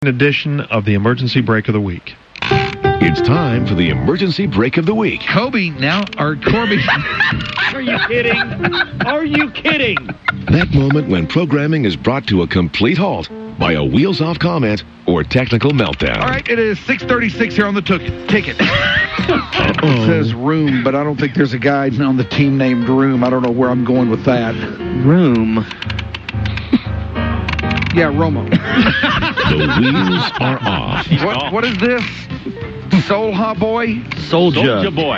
edition of the Emergency Break of the Week. It's time for the Emergency Break of the Week. Corby. Are you kidding? Are you kidding? That moment when programming is brought to a complete halt by a wheels-off comment or technical meltdown. All right, it is 6:36 here on the ticket. It says Room, but I don't think there's a guy on the team named Room. I don't know where I'm going with that. Room. Yeah, Romo. The wheels are off. What is this? Solha boy? Soldier boy.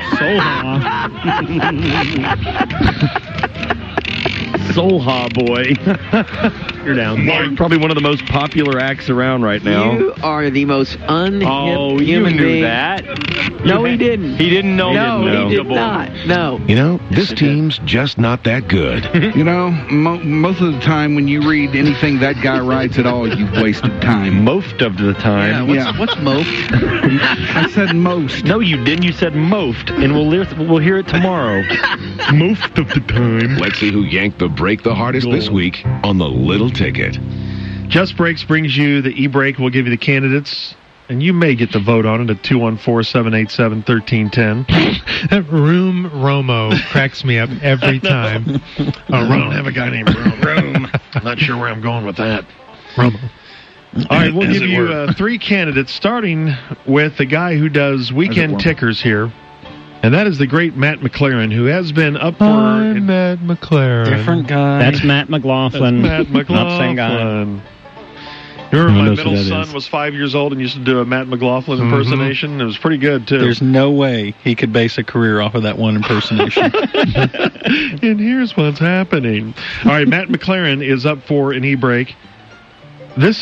Solha boy. You're down. Probably one of the most popular acts around right now. You are the most unhip human knew being. that. No, he didn't. He didn't know. No, he did not. No. You know, this team's just not that good. You know, most of the time when you read anything that guy writes at all, you've wasted time. Most of the time. What's most? I said most. No, you didn't. You said mofed, and we'll hear it tomorrow. Most of the time. Let's see who yanked the break the hardest this week on the Little Ticket. Just Breaks brings you the e-break. We'll give you the candidates, and you may get the vote on it at 214-787-1310. That Room Romo cracks me up every time. I don't have a guy named Room. I'm not sure where I'm going with that. Romo. All right, we'll give you three candidates, starting with the guy who does weekend tickers here. And that is the great Matt McLaren, who has been up for... I'm Matt McLaren. Different guy. That's Matt McLaughlin. That's Matt McLaughlin. Not the same guy. You remember my middle son was 5 years old and used to do a Matt McLaughlin impersonation? It was pretty good, too. There's no way he could base a career off of that one impersonation. And here's what's happening. All right, Matt McLaren is up for an e-break. This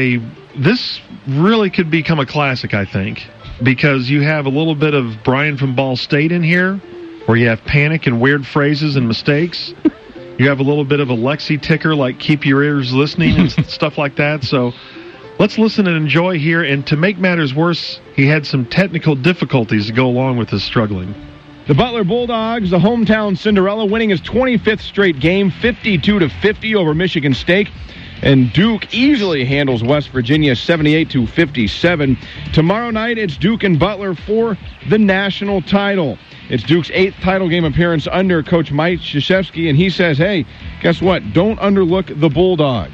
really could become a classic, I think, because you have a little bit of Brian from Ball State in here, where you have panic and weird phrases and mistakes. You have a little bit of a Lexi ticker, like keep your ears listening and stuff like that. So let's listen and enjoy here. And to make matters worse, he had some technical difficulties to go along with his struggling. The Butler Bulldogs, the hometown Cinderella, winning his 25th straight game, 52-50 over Michigan State. And Duke easily handles West Virginia 78-57. Tomorrow night, it's Duke and Butler for the national title. It's Duke's 8th title game appearance under Coach Mike Krzyzewski, and he says, hey, guess what? Don't underlook the Bulldogs.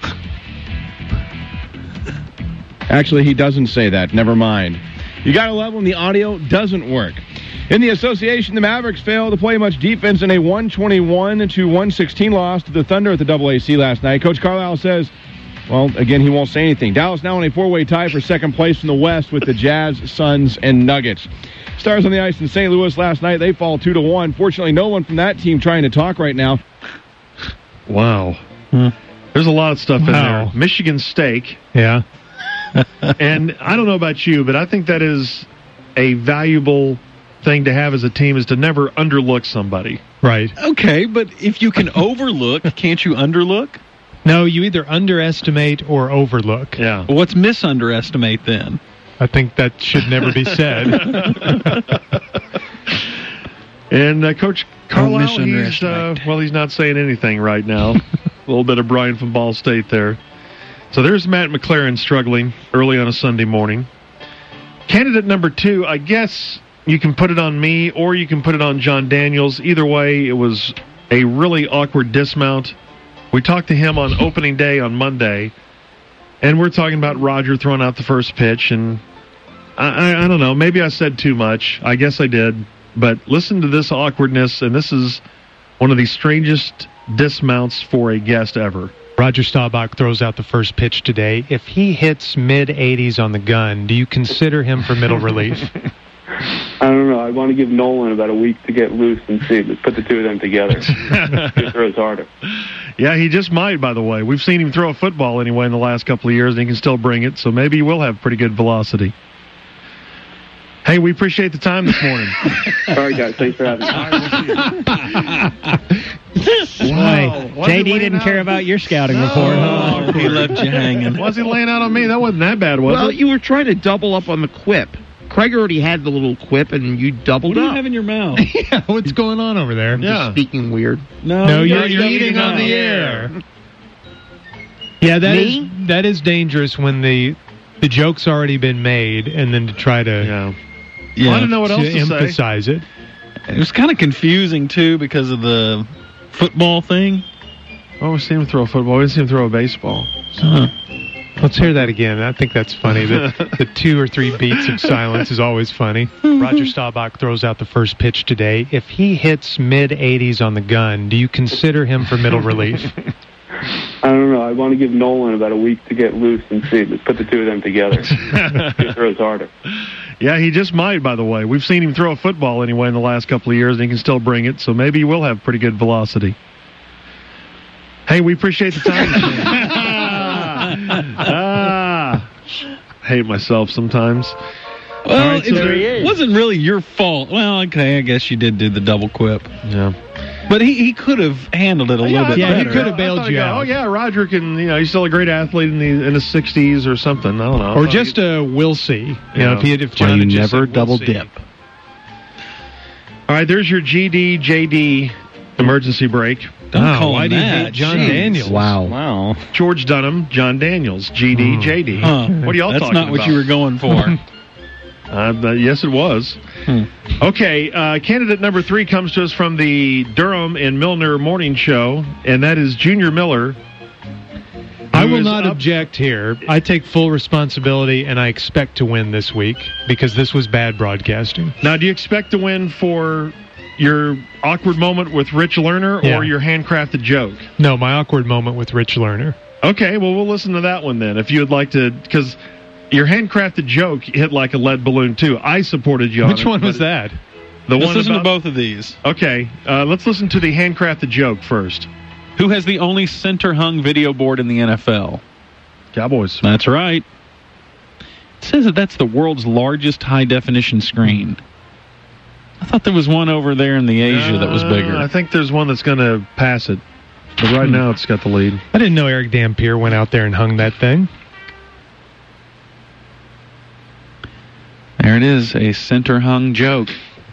Actually, he doesn't say that. Never mind. You got to love when the audio doesn't work. In the association, the Mavericks failed to play much defense in a 121-116 loss to the Thunder at the AAC last night. Coach Carlisle says, well, again, he won't say anything. Dallas now in a four-way tie for second place in the West with the Jazz, Suns, and Nuggets. Stars on the ice in St. Louis last night, they fall 2-1. Fortunately, no one from that team trying to talk right now. Wow. There's a lot of stuff in there. Michigan Steak. Yeah. And I don't know about you, but I think that is a valuable thing to have as a team, is to never underlook somebody. Right. Okay, but if you can overlook, can't you underlook? No, you either underestimate or overlook. Yeah. What's misunderestimate then? I think that should never be said. And Coach Carlisle, he's not saying anything right now. A little bit of Brian from Ball State there. So there's Matt McLaren struggling early on a Sunday morning. Candidate number 2, I guess you can put it on me or you can put it on John Daniels. Either way, it was a really awkward dismount. We talked to him on opening day on Monday, and we're talking about Roger throwing out the first pitch, and I don't know, maybe I said too much. I guess I did. But listen to this awkwardness, and this is one of the strangest dismounts for a guest ever. Roger Staubach throws out the first pitch today. If he hits mid-80s on the gun, do you consider him for middle relief? I don't know. I want to give Nolan about a week to get loose and see. Let's put the two of them together. He throws harder. Yeah, he just might, by the way. We've seen him throw a football anyway in the last couple of years, and he can still bring it, so maybe he will have pretty good velocity. Hey, we appreciate the time this morning. All right, guys. Thanks for having me. Wow. JD didn't care about your scouting report, huh? He left you hanging. Was he laying out on me? That wasn't that bad, was it? Well, you were trying to double up on the quip. Craig already had the little quip, and you doubled up. What do you have in your mouth? Yeah, what's going on over there? Yeah. Speaking weird. No, you're eating on the air. Yeah, that is dangerous when the the joke's already been made, and then to try to Well, I don't know what else to emphasize it. It was kind of confusing, too, because of the football thing. Oh, we see him throw a football. We didn't see him throw a baseball. Let's hear that again. I think that's funny. The 2 or 3 beats of silence is always funny. Roger Staubach throws out the first pitch today. If he hits mid-80s on the gun, do you consider him for middle relief? I don't know. I want to give Nolan about a week to get loose and see. Let's put the two of them together. He throws harder. Yeah, he just might, by the way. We've seen him throw a football anyway in the last couple of years, and he can still bring it, so maybe he will have pretty good velocity. Hey, we appreciate the time. Hate myself sometimes. Well, right, so it wasn't really your fault. Well, okay, I guess you did do the double quip. Yeah. But he could have handled it a little bit better. Yeah, he could have bailed you out. Oh, yeah, Roger can, he's still a great athlete in his 60s or something. I don't know. Or just a we'll see. If John you had just never said, double we'll see. dip. All right, there's your GD, JD emergency break. Don't call why him do you that. hate John Jeez. Daniels? Wow. George Dunham, John Daniels, GD, JD. What are y'all That's talking about? not what you were going for. Yes, it was. Okay, candidate number 3 comes to us from the Durham and Milner Morning Show, and that is Junior Miller. I will not object here. I take full responsibility, and I expect to win this week because this was bad broadcasting. Now, do you expect to win for your awkward moment with Rich Lerner or your handcrafted joke? No, my awkward moment with Rich Lerner. Okay, well, we'll listen to that one then. If you would like to, because your handcrafted joke hit like a lead balloon, too. I supported you on it. Which one was that? Let's listen to both of these. Okay, let's listen to the handcrafted joke first. Who has the only center-hung video board in the NFL? Cowboys. That's right. It says that that's the world's largest high-definition screen. I thought there was one over there in the Asia that was bigger. I think there's one that's going to pass it. But right now, it's got the lead. I didn't know Eric Dampier went out there and hung that thing. There it is, a center-hung joke.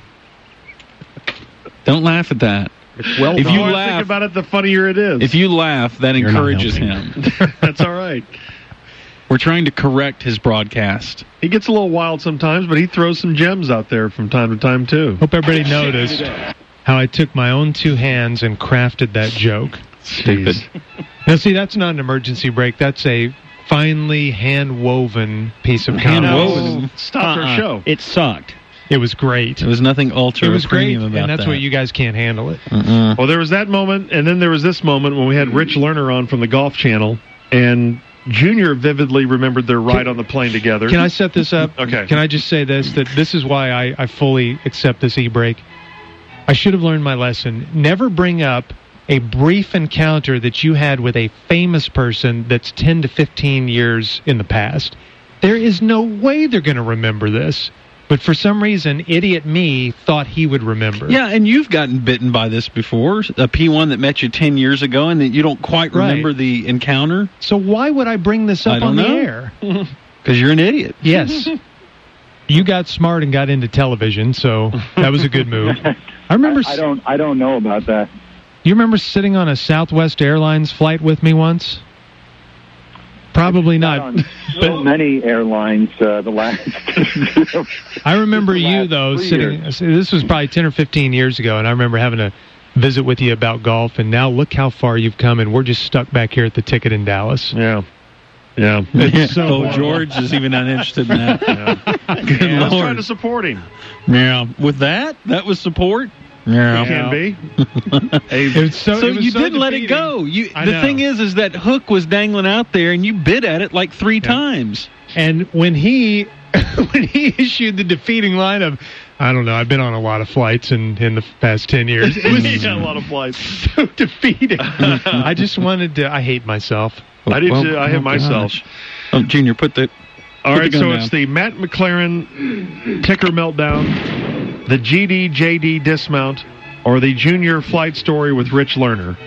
Don't laugh at that. Well, if the you more I laugh, think about it, the funnier it is. If you laugh, that encourages him. That's all right. We're trying to correct his broadcast. He gets a little wild sometimes, but he throws some gems out there from time to time, too. Hope everybody noticed how I took my own 2 hands and crafted that joke. Stupid. Now, see, that's not an emergency break. That's a finely hand-woven pice of comedy. Stop our show. It sucked. It was great. There was nothing ultra It was great, premium about and that's that. what you guys can't handle it. Well, there was that moment, and then there was this moment when we had Rich Lerner on from the Golf Channel, and Junior vividly remembered their ride on the plane together. Can I set this up? Okay. Can I just say this, that this is why I fully accept this e-break? I should have learned my lesson. Never bring up a brief encounter that you had with a famous person that's 10 to 15 years in the past. There is no way they're going to remember this. But for some reason, idiot me thought he would remember. Yeah, and you've gotten bitten by this before. A P1 that met you 10 years ago and that you don't quite remember the encounter. So why would I bring this up on the air? Because you're an idiot. Yes. You got smart and got into television, so that was a good move. I remember. I don't know about that. You remember sitting on a Southwest Airlines flight with me once? Probably not. On so many airlines the last. I remember you though sitting. This was probably 10 or 15 years ago, and I remember having a visit with you about golf. And now look how far you've come, and we're just stuck back here at the ticket in Dallas. Yeah. Yeah. So George is even not interested in that. Good I was Lord. trying to support him. Yeah. With that was support. Yeah. It can be. So you didn't let it go. The thing is that hook was dangling out there, and you bit at it like 3 times. And when he issued the defeating line of, I don't know, I've been on a lot of flights in the past 10 years. It was a lot of flights. So defeating. I just wanted to. I hate myself. I did too. I hate myself. Junior, put the. All right, so it's the Matt McLaren ticker meltdown, the GD JD dismount, or the Junior flight story with Rich Lerner.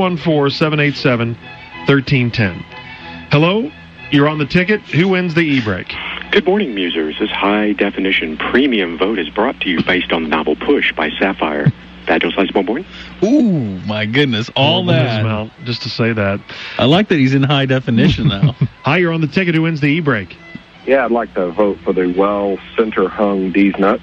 214-787-1310. Hello, you're on the ticket. Who wins the e-break? Good morning, Musers. This high-definition premium vote is brought to you based on the novel Push by Sapphire. Badge size born. Ooh, my goodness, all that. Dismount, just to say that. I like that he's in high definition now. Hi, you're on the ticket. Who wins the e-break? Yeah, I'd like to vote for the center-hung D's Nuts.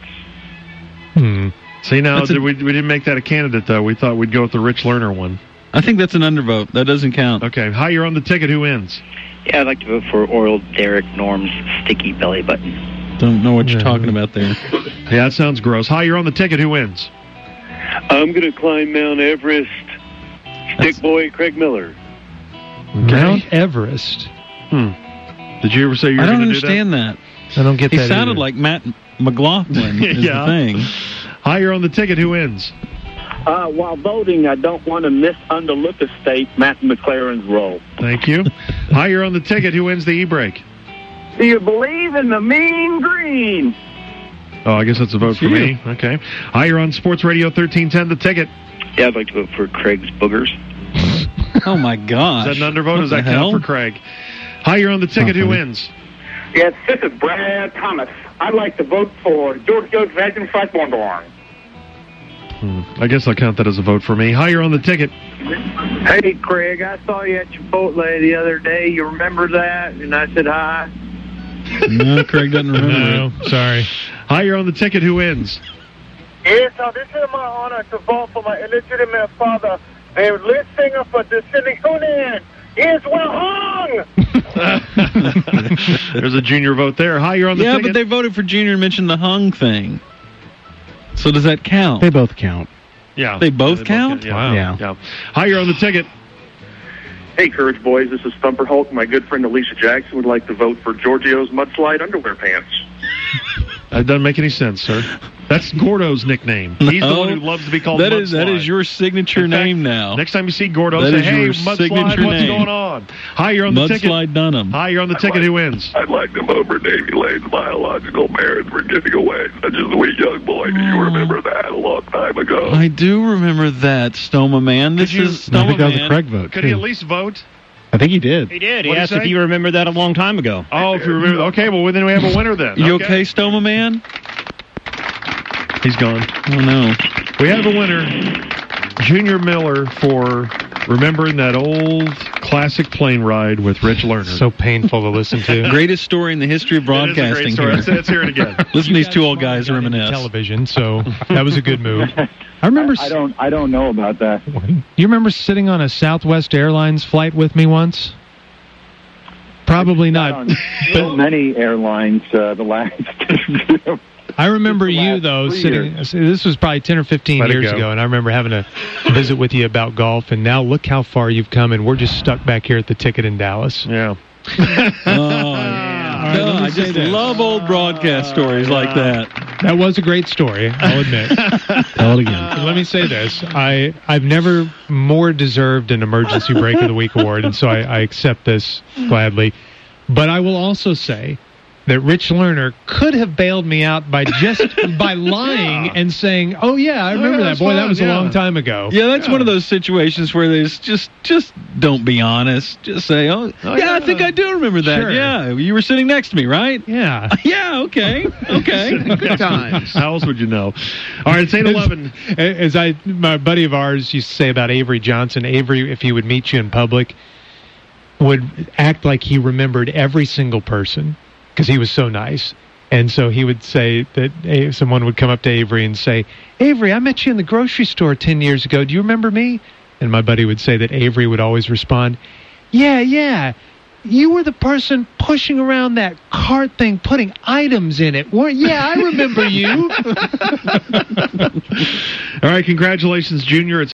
See, now, we didn't make that a candidate, though. We thought we'd go with the Rich Lerner one. I think that's an undervote. That doesn't count. Okay. Hi, you're on the ticket. Who wins? Yeah, I'd like to vote for Oral Derek Norm's Sticky Belly Button. Don't know what you're talking about there. Yeah, that sounds gross. Hi, you're on the ticket. Who wins? I'm going to climb Mount Everest. Stick boy Craig Miller. Mount Everest. Did you ever say you were going to do that? I don't understand that. I don't get that. He sounded either. like Matt McLaughlin is the thing. Hi, you're on the ticket. Who wins? While voting, I don't want to misunderstate Matthew McLaren's role. Thank you. Hi, you're on the ticket. Who wins the e-break? Do you believe in the mean green? Oh, I guess that's a vote for me. Okay. Hi, you're on Sports Radio 1310, the ticket. Yeah, I'd like to vote for Craig's Boogers. Oh, my gosh. Is that an undervote? Does that hell? count for Craig? Hi, you're on the ticket. Who wins? Yes, this is Brad Thomas. I'd like to vote for George Dragon Fightborn. I guess I'll count that as a vote for me. Hi, you're on the ticket. Hey, Craig, I saw you at Chipotle the other day. You remember that? And I said hi. No, Craig doesn't remember. No, sorry. Hi, you're on the ticket. Who wins? Yes, this is my honor to vote for my illegitimate father, the lead singer for the City Union. Is well hung! There's a Junior vote there. Hi, you're on the ticket. Yeah, but they voted for Junior and mentioned the hung thing. So does that count? They both count. Yeah. They both count? Yeah. Yeah. Yeah. Hi, you're on the ticket. Hey, Courage Boys, this is Thumper Hulk. My good friend Alicia Jackson would like to vote for Giorgio's Mudslide Underwear Pants. That doesn't make any sense, sir. That's Gordo's nickname. He's the one who loves to be called Mudslide. That is your signature name now. Next time you see Gordo, that say, is hey, your Mudslide, signature what's name. going on? Hi, you're on the ticket. Mudslide Dunham. Hi, you're on the ticket. Who wins? I'd like to vote for Davy Lane's biological parents for giving away such a sweet young boy. Do you remember that a long time ago? I do remember that, Stoma Man. This is Stoma I think that was a Man. Craig vote, Could too. he at least vote? I think he did. He did. He What'd asked he if say? you remember that a long time ago. Oh, if you remember. Okay, well, then we have a winner then. You okay, Stoma Man? He's gone. Oh, no. We have a winner, Junior Miller, for remembering that old classic plane ride with Rich Lerner. So painful to listen to. Greatest story in the history of broadcasting. It is a great story. Here. Let's hear it again. Listen to these two old guys reminisce. Television, so that was a good move. I remember. I don't know about that. You remember sitting on a Southwest Airlines flight with me once? Probably not. So many airlines, the last. I remember you, though, sitting. This was probably 10 or 15 years ago, and I remember having a visit with you about golf, and now look how far you've come, and we're just stuck back here at the ticket in Dallas. Yeah. I just love old broadcast stories like that. That was a great story, I'll admit. Tell it again. Let me say this. I've never more deserved an Emergency Break of the Week award, and so I accept this gladly. But I will also say that Rich Lerner could have bailed me out by lying and saying, "Oh yeah, I remember that. Boy, that was a long time ago." Yeah, that's one of those situations where there's just don't be honest. Just say, "Oh yeah, I think I do remember that. Sure. Yeah, you were sitting next to me, right? Yeah. Yeah. Okay. Good times. How else would you know? All right, it's 8:11. As my buddy of ours used to say about Avery Johnson, Avery, if he would meet you in public, would act like he remembered every single person, because he was so nice. And so he would say that someone would come up to Avery and say, "Avery, I met you in the grocery store 10 years ago. Do you remember me?" And my buddy would say that Avery would always respond, Yeah. You were the person pushing around that cart thing, putting items in it. Yeah, I remember you. All right, congratulations, Junior. It's